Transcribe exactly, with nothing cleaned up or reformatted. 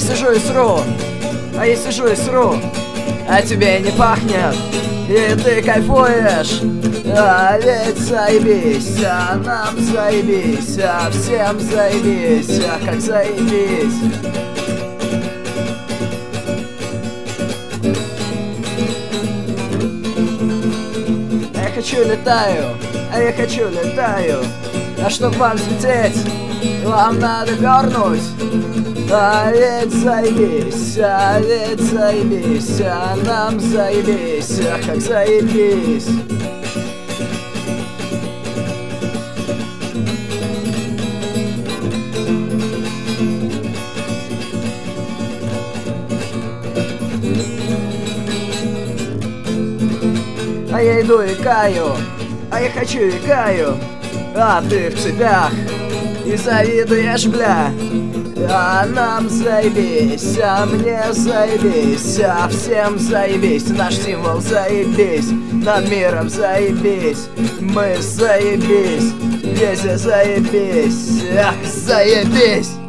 сижу и сру, а я сижу и сру, а тебе не пахнет, и ты кайфуешь. А ведь заебись, а нам заебись, а всем заебись, а как заебись. Я хочу летаю, а я хочу летаю, а чтоб вам взлететь, вам надо горнуть. А ведь заебись, а ведь заебись, а нам заебись, а как заебись. А я иду и каю, а я хочу и каю, а ты в цепях и завидуешь, бля. А нам заебись, а мне заебись, а всем заебись. Наш символ заебись, над миром заебись, мы заебись, везде заебись, ах, заебись.